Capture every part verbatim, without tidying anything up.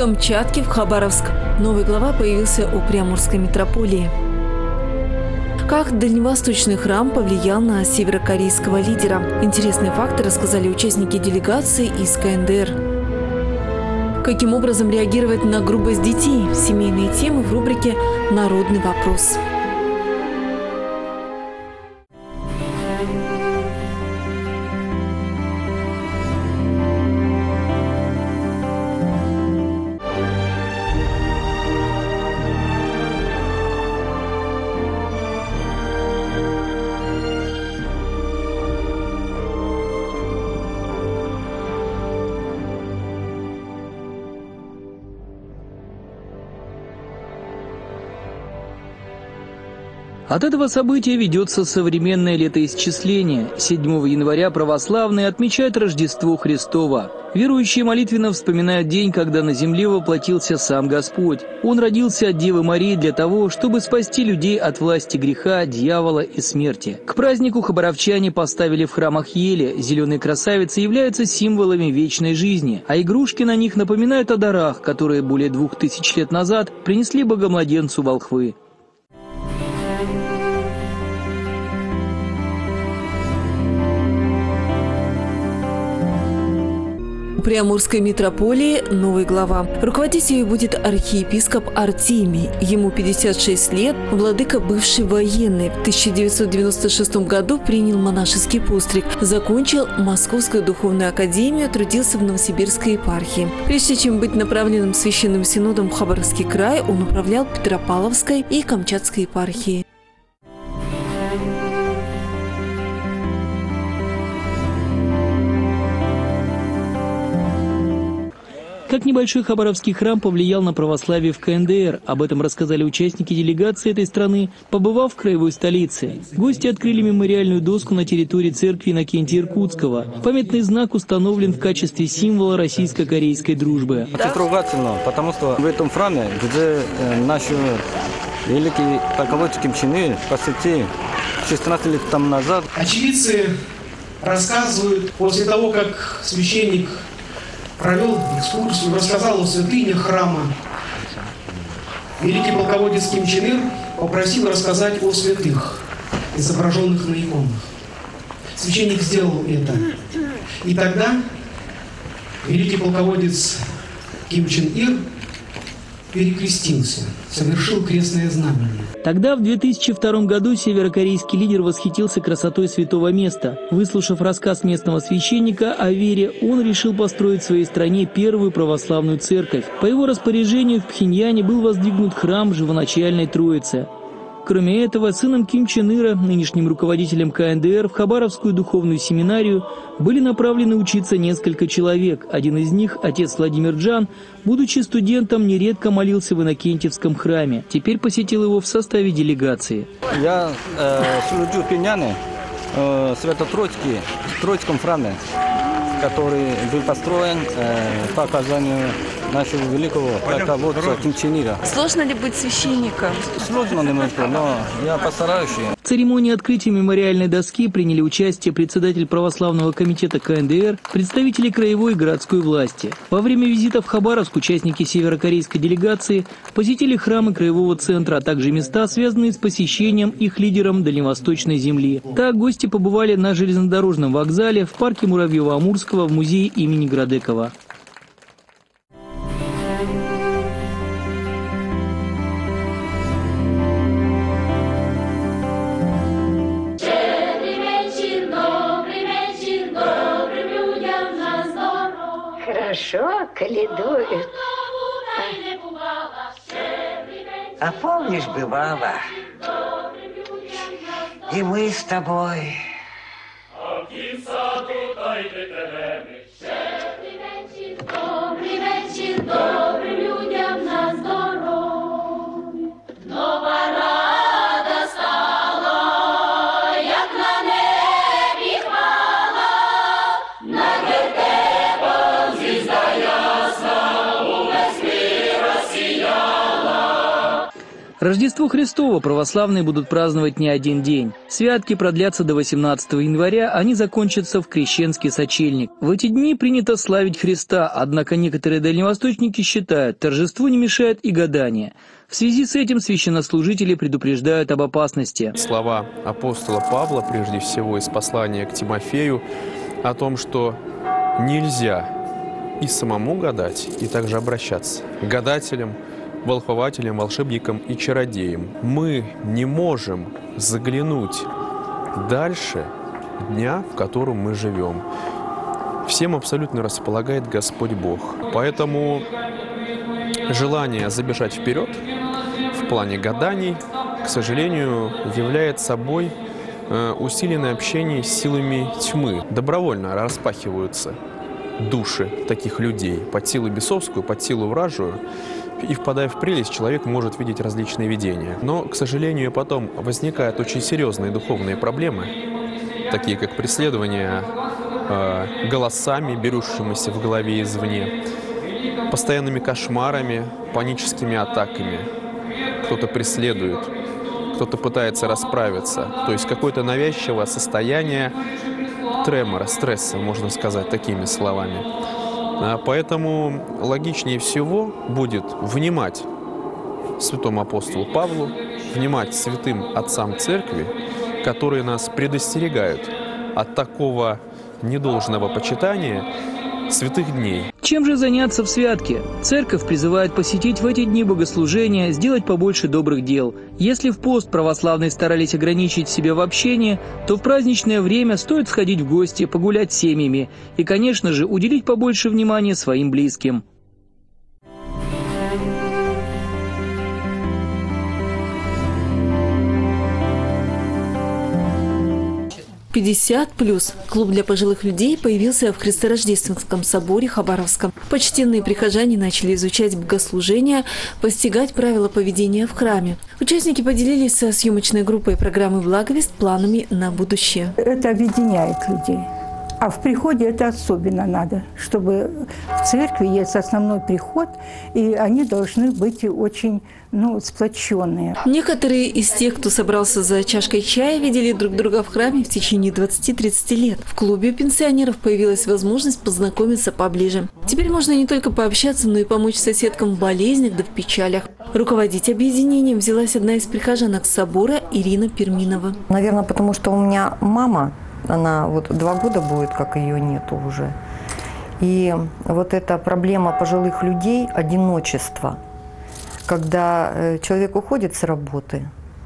Камчатки в Хабаровск. Новый глава появился у Приамурской митрополии. Как дальневосточный храм повлиял на северокорейского лидера? Интересные факты рассказали участники делегации из ка эн дэ эр. Каким образом реагировать на грубость детей? Семейные темы в рубрике «Народный вопрос». От этого события ведется современное летоисчисление. седьмого января православные отмечают Рождество Христово. Верующие молитвенно вспоминают день, когда на земле воплотился сам Господь. Он родился от Девы Марии для того, чтобы спасти людей от власти греха, дьявола и смерти. К празднику хабаровчане поставили в храмах ели. Зеленые красавицы являются символами вечной жизни, а игрушки на них напоминают о дарах, которые более двух тысяч лет назад принесли богомладенцу волхвы. Приамурской митрополии новый глава. Руководить ею будет архиепископ Артемий. Ему пятьдесят шесть лет, владыка бывший военный. В тысяча девятьсот девяносто шестом году принял монашеский постриг. Закончил Московскую духовную академию, трудился в Новосибирской епархии. Прежде чем быть направленным священным синодом в Хабаровский край, он управлял Петропавловской и Камчатской епархией. Как небольшой хабаровский храм повлиял на православие в ка эн дэ эр, об этом рассказали участники делегации этой страны, побывав в краевой столице. Гости открыли мемориальную доску на территории церкви Иннокентия Иркутского. Памятный знак установлен в качестве символа российско-корейской дружбы. Это трогательно, потому что в этом храме, где наши великие полководцы Ким Чен Ир посетили шестнадцать лет тому назад. Очевидцы рассказывают, после того, как священник провел экскурсию, рассказал о святынях храма, великий полководец Ким Чен Ир попросил рассказать о святых, изображенных на иконах. Священник сделал это. И тогда великий полководец Ким Чен Ир перекрестился, совершил крестное знамение. Тогда, в две тысячи втором году, северокорейский лидер восхитился красотой святого места. Выслушав рассказ местного священника о вере, он решил построить в своей стране первую православную церковь. По его распоряжению в Пхеньяне был воздвигнут храм Живоначальной Троицы. Кроме этого, сыном Ким Чен Ира, нынешним руководителем ка эн дэ эр, в Хабаровскую духовную семинарию были направлены учиться несколько человек. Один из них, отец Владимир Джан, будучи студентом, нередко молился в Иннокентьевском храме. Теперь посетил его в составе делегации. Я э, служу в Пхеньяне, э, Свято-Троицкий, в Троицком храме, который был построен э, по оказанию нашего великого полководца Ким Чен Ира. Сложно ли быть священником? Сложно немножко, но я постараюсь. В церемонии открытия мемориальной доски приняли участие председатель православного комитета ка эн дэ эр, представители краевой и городской власти. Во время визита в Хабаровск участники северокорейской делегации посетили храмы краевого центра, а также места, связанные с посещением их лидером дальневосточной земли. Так гости побывали на железнодорожном вокзале, в парке Муравьева-Амурского, в музее имени Градекова. Хорошо каледуют. А помнишь, бывало, и мы с тобой. Рождество Христово православные будут праздновать не один день. Святки продлятся до восемнадцатого января, они закончатся в Крещенский сочельник. В эти дни принято славить Христа, однако некоторые дальневосточники считают, торжеству не мешает и гадание. В связи с этим священнослужители предупреждают об опасности. Слова апостола Павла, прежде всего из послания к Тимофею, о том, что нельзя и самому гадать, и также обращаться к гадателям, волхвователям, волшебникам и чародеям. Мы не можем заглянуть дальше дня, в котором мы живем. Всем абсолютно располагает Господь Бог. Поэтому желание забежать вперед в плане гаданий, к сожалению, является собой усиленное общение с силами тьмы. Добровольно распахиваются души таких людей под силу бесовскую, под силу вражию. И, впадая в прелесть, человек может видеть различные видения. Но, к сожалению, потом возникают очень серьезные духовные проблемы, такие как преследование э, голосами, берущимися в голове извне, постоянными кошмарами, паническими атаками. Кто-то преследует, кто-то пытается расправиться. То есть какое-то навязчивое состояние тремора, стресса, можно сказать такими словами. Поэтому логичнее всего будет внимать святому апостолу Павлу, внимать святым отцам церкви, которые нас предостерегают от такого недолжного почитания святых дней. Чем же заняться в святке? Церковь призывает посетить в эти дни богослужения, сделать побольше добрых дел. Если в пост православные старались ограничить себя в общении, то в праздничное время стоит сходить в гости, погулять с семьями и, конечно же, уделить побольше внимания своим близким. пятьдесят плюс. Клуб для пожилых людей появился в Христорождественском соборе Хабаровском. Почтенные прихожане начали изучать богослужения, постигать правила поведения в храме. Участники поделились со съемочной группой программы «Благовест» планами на будущее. Это объединяет людей. А в приходе это особенно надо, чтобы в церкви есть основной приход, и они должны быть очень, ну, сплоченные. Некоторые из тех, кто собрался за чашкой чая, видели друг друга в храме в течение двадцати-тридцати лет. В клубе у пенсионеров появилась возможность познакомиться поближе. Теперь можно не только пообщаться, но и помочь соседкам в болезнях да в печалях. Руководить объединением взялась одна из прихожанок собора Ирина Перминова. Наверное, потому что у меня мама, она вот два года будет, как ее нету уже. И вот эта проблема пожилых людей, одиночество, когда человек уходит с работы,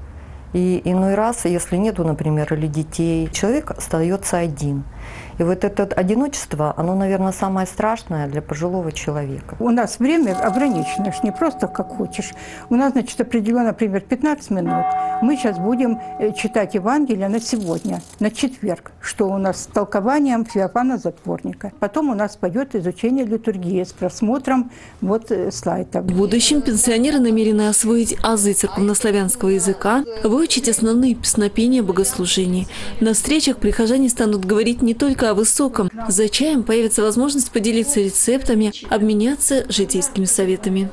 и иной раз, если нету, например, или детей, человек остается один. И вот это одиночество, оно, наверное, самое страшное для пожилого человека. У нас время ограничено, не просто как хочешь. У нас, значит, определено, например, пятнадцать минут. Мы сейчас будем читать Евангелие на сегодня, на четверг, что у нас с толкованием Феофана Затворника. Потом у нас пойдет изучение литургии с просмотром вот слайдов. В будущем пенсионеры намерены освоить азы церковнославянского языка, выучить основные песнопения богослужений. На встречах прихожане станут говорить не только о высоком. За чаем появится возможность поделиться рецептами, обменяться житейскими советами.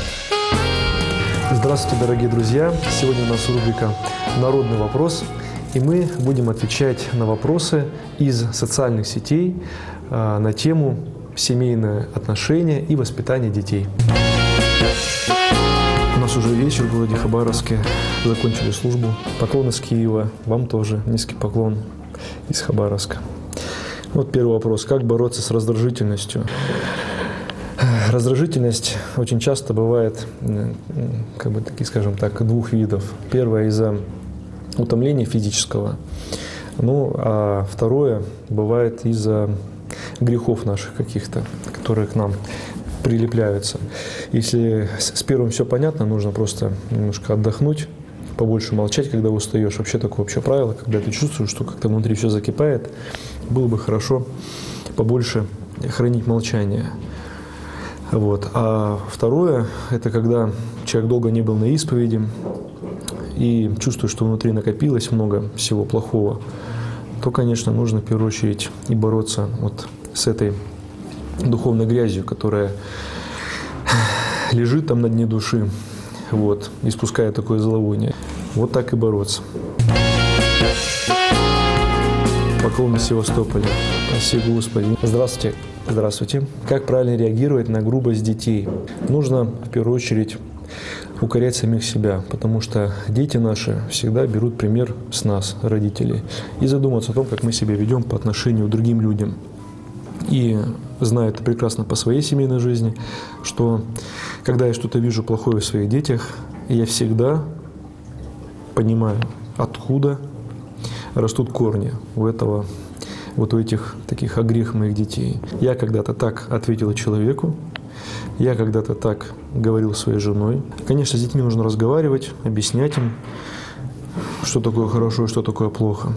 Здравствуйте, дорогие друзья! Сегодня у нас рубрика «Народный вопрос». и мы будем отвечать на вопросы из социальных сетей на тему семейные отношения и воспитание детей. У нас уже вечер в городе Хабаровске. Закончили службу. Поклон из Киева. Вам тоже низкий поклон из Хабаровска. Вот первый вопрос. Как бороться с раздражительностью? Раздражительность очень часто бывает, как бы, такие, скажем так, двух видов. Первое из-за утомления физического. Ну, а второе бывает из-за грехов наших каких-то, которые к нам прилепляются. Если с первым все понятно, нужно просто немножко отдохнуть, побольше молчать, когда устаешь. Вообще такое общее правило, когда ты чувствуешь, что как-то внутри все закипает, было бы хорошо побольше хранить молчание. Вот. А второе, это когда человек долго не был на исповеди и чувствует, что внутри накопилось много всего плохого, то, конечно, нужно в первую очередь и бороться вот с этой духовной грязью, которая лежит там на дне души, вот, испуская такое зловоние. Вот так и бороться. Поклон из Севастополя. Спасибо, Господи. Здравствуйте. Здравствуйте. Как правильно реагировать на грубость детей? Нужно, в первую очередь, укорять самих себя, потому что дети наши всегда берут пример с нас, родителей, и задуматься о том, как мы себя ведем по отношению к другим людям. И знаю это прекрасно по своей семейной жизни, что когда я что-то вижу плохое в своих детях, я всегда понимаю, откуда растут корни у этого, вот у этих таких огрех моих детей. Я когда-то так ответил человеку, я когда-то так говорил своей женой. Конечно, с детьми нужно разговаривать, объяснять им, что такое хорошо и что такое плохо.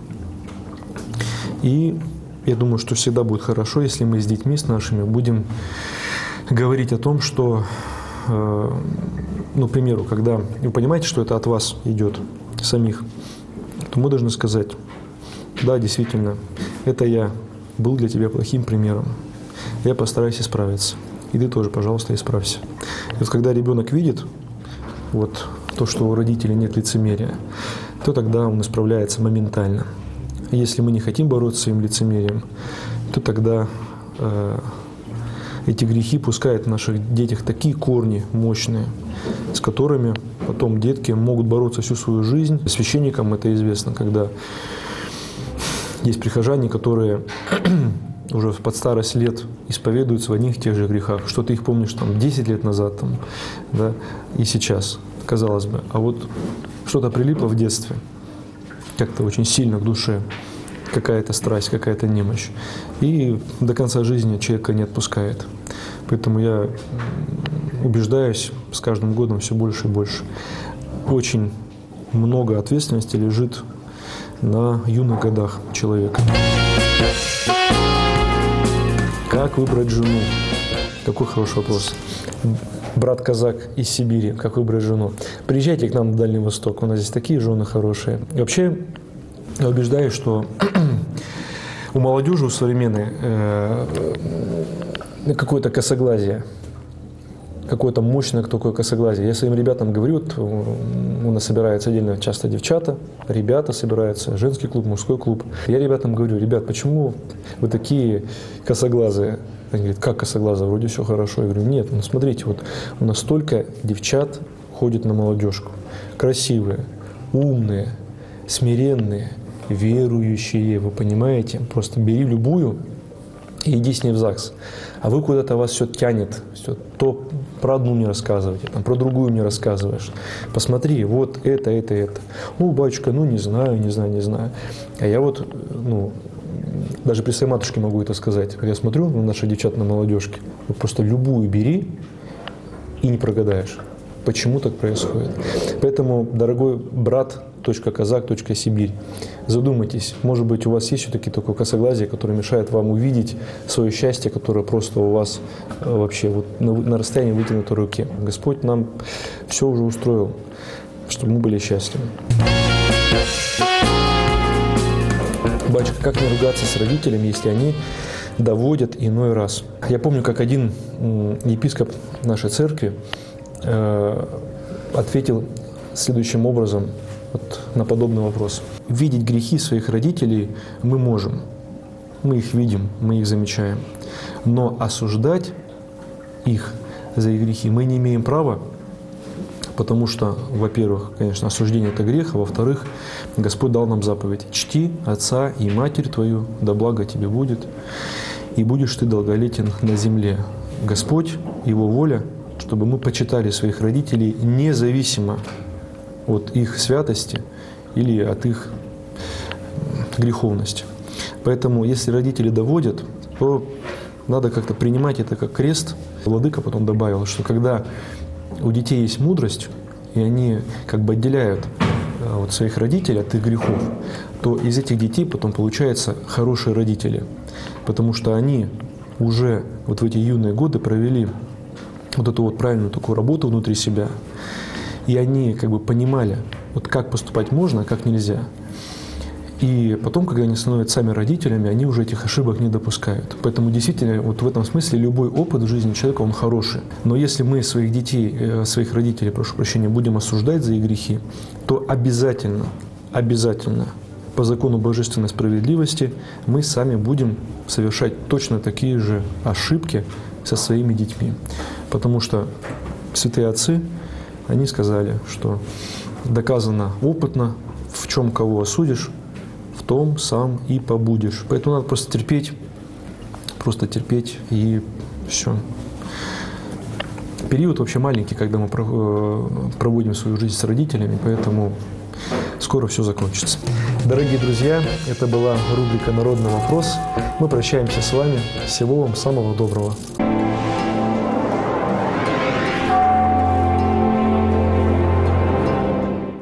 И я думаю, что всегда будет хорошо, если мы с детьми, с нашими, будем говорить о том, что, э, ну, к примеру, когда вы понимаете, что это от вас идет, самих, то мы должны сказать: да, действительно, это я был для тебя плохим примером. Я постараюсь исправиться. И ты тоже, пожалуйста, исправься. И вот когда ребенок видит вот то, что у родителей нет лицемерия, то тогда он исправляется моментально. Если мы не хотим бороться с своим лицемерием, то тогда э, эти грехи пускают в наших детях такие корни мощные, с которыми потом детки могут бороться всю свою жизнь. Священникам это известно, когда есть прихожане, которые уже под старость лет исповедуются в одних и тех же грехах, что ты их помнишь там десять лет назад, там, да, и сейчас, казалось бы. А вот что-то прилипло в детстве, как-то очень сильно к душе, какая-то страсть, какая-то немощь. И до конца жизни человека не отпускает. Поэтому я убеждаюсь с каждым годом все больше и больше. Очень много ответственности лежит на юных годах человека. Как выбрать жену? Какой хороший вопрос. Брат-казак из Сибири, как выбрать жену? Приезжайте к нам на Дальний Восток, у нас здесь такие жены хорошие. И вообще, я убеждаюсь, что у молодежи, у современной, э, какое-то косоглазие, какое-то мощное такое косоглазие. Я своим ребятам говорю, вот у нас собираются отдельно часто девчата, ребята собираются, женский клуб, мужской клуб. Я ребятам говорю: ребят, почему вы такие косоглазые? Они говорят: как косоглазые, вроде все хорошо. Я говорю: нет, ну смотрите, вот у нас столько девчат ходит на молодежку. Красивые, умные, смиренные, верующие, вы понимаете? Просто бери любую и иди с ней в ЗАГС. А вы куда-то вас все тянет, все то про одну мне рассказываете, там, про другую мне рассказываешь. Посмотри, вот это, это, это. Ну, батюшка, ну не знаю, не знаю, не знаю. А я вот, ну, даже при своей матушке могу это сказать. Я смотрю на наших девчат на молодежке, вот просто любую бери и не прогадаешь. Почему так происходит? Поэтому, дорогой брат, казак, Сибирь, задумайтесь, может быть, у вас есть все-таки такое косоглазие, которое мешает вам увидеть свое счастье, которое просто у вас вообще вот на, на расстоянии вытянутой руки. Господь нам все уже устроил, чтобы мы были счастливы. Батюшка, как не ругаться с родителями, если они доводят иной раз? Я помню, как один епископ нашей церкви э, ответил следующим образом вот на подобный вопрос. Видеть грехи своих родителей мы можем. Мы их видим, мы их замечаем. Но осуждать их за их грехи мы не имеем права, потому что, во-первых, конечно, осуждение – это грех, а во-вторых, Господь дал нам заповедь: «Чти отца и матерь твою, да благо тебе будет, и будешь ты долголетен на земле». Господь, Его воля, чтобы мы почитали своих родителей независимо от их святости или от их греховности. Поэтому, если родители доводят, то надо как-то принимать это как крест. Владыка потом добавил, что когда у детей есть мудрость, и они как бы отделяют вот своих родителей от их грехов, то из этих детей потом получаются хорошие родители, потому что они уже вот в эти юные годы провели вот эту вот правильную такую работу внутри себя, и они как бы понимали, вот как поступать можно, а как нельзя. И потом, когда они становятся сами родителями, они уже этих ошибок не допускают. Поэтому действительно вот в этом смысле любой опыт в жизни человека, он хороший. Но если мы своих детей, своих родителей, прошу прощения, будем осуждать за их грехи, то обязательно, обязательно по закону божественной справедливости мы сами будем совершать точно такие же ошибки со своими детьми. Потому что святые отцы, они сказали, что доказано опытно, в чем кого осудишь, в том сам и побудешь. Поэтому надо просто терпеть, просто терпеть, и все. Период вообще маленький, когда мы проводим свою жизнь с родителями, поэтому скоро все закончится. Дорогие друзья, это была рубрика «Народный вопрос». Мы прощаемся с вами. Всего вам самого доброго.